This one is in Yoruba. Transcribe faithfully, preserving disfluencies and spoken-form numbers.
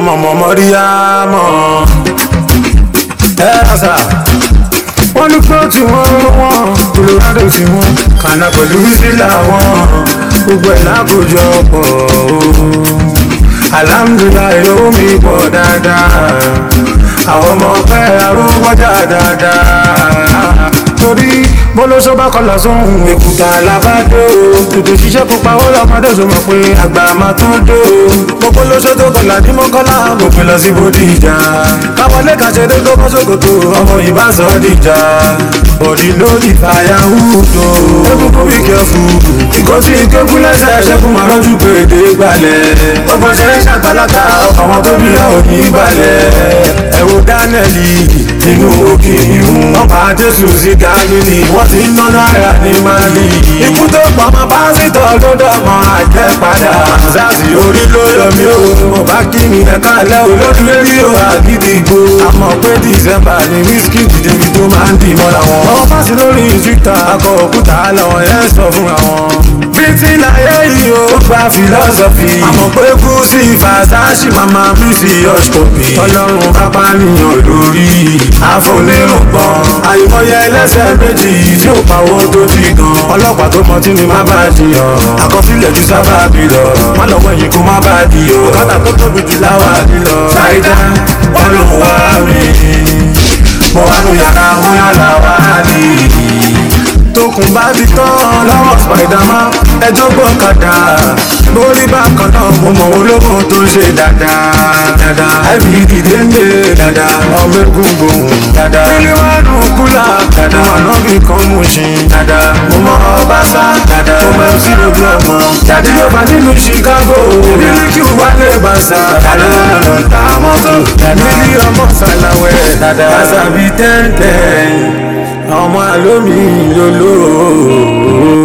ọmọ ọmọ mọ́ríyámọ́ ẹ rásà wọ́n ní kó tí wọ́n wọ́n Colorado tí wọ́n kànáà pẹ̀lú sílà wọn gbogbo ẹ̀ lákòjọ pọ̀ alhamdulilayi ló mi pọ̀ dáadáa àwọn ọmọ ọpẹ́ arúgbọ́jà dáadáa torí bólóso bá kọlà sóhun èkúta làbádó tètè ṣiṣẹ́ pupa ó lọ́mọdé sọ mọ̀ pé àgbà máa tó dó mo bólóso tó kọlà ní mọ́kànlá mo pè lọ sí Bódìjà káwọn lẹ́ka ṣe dé tó bọ́ sókòtò ọmọ ìbáṣọ dìjà bọ̀dì lórí fàyàwùdò egungun bí kẹfù ìkọ́ tí kékú lẹ́sẹ̀ ṣẹ́kù máa rọ́jú pé èdè gbalẹ̀ ọgbọ́n ṣe ń ṣàgbàlagbà ọmọ tó bí ọ̀ ní balẹ̀ ẹ̀wò Dánẹ́lì nínú òkè ìhun ọba Jésù sí Gálílì wọ́n ti ń náná ara ní Málì ikú tó pọ̀ mọ́ pásítọ̀ ló dọ̀mọ́ àjẹ́ padà sáàsì orí ló yọ mí o mo bá kí mi ẹ̀ka lẹ́ olódú lérí o àgídìgbò àmọ́ pé Dísẹ́mbà ni wíṣkì dìde tó máa ń dì mọ́ra wọn wọ́n fásí lórí twitter akọ òkúta làwọn yẹn sọ fún àwọn bíntì láyé yìí ó gba philosophy àmọ́ pé kú sí fàṣáṣì màmá bíntì ọ̀ṣkọ̀pì ọlọ́run bá bá níyàn lórí àfọlẹ́rùngbọ̀n àìmọye ẹlẹ́sẹ̀ méjì tí ó pawó tó ti gan ọlọ́pàá tó mọ tí ni má bá jiyàn àkọsílẹ̀ ju sábàbí lọ má lọ́wọ́ yìí kó má bá di o kátà tó tóbi jù láwà nílọ ṣáìdá wọn ló wá rí mo wá nu yàrá wọn yàrá wá rí tókùn bá ti tán lọ́wọ́ Spiderman ẹjọ́ gbọ́kadà lórí bákan náà mo mọ̀ ológun tó ṣe dáadáa dáadáa àìbí dìde ń lè dáadáa ọmọ egungun dáadáa nílé wà nù kúlà dáadáa ọ̀nà bí kan mú ṣin dáadáa mo mọ Ọbaṣá dáadáa mo mọ sí ojú ọmọ jáde yóò bá nínú Chicago nílé kí wà lè bá sá dáadáa ta mọ́tò nílé ọmọ sàlàwẹ̀ dáadáa àṣàbí tẹ́ntẹ́n ọmọ àlómi lóló.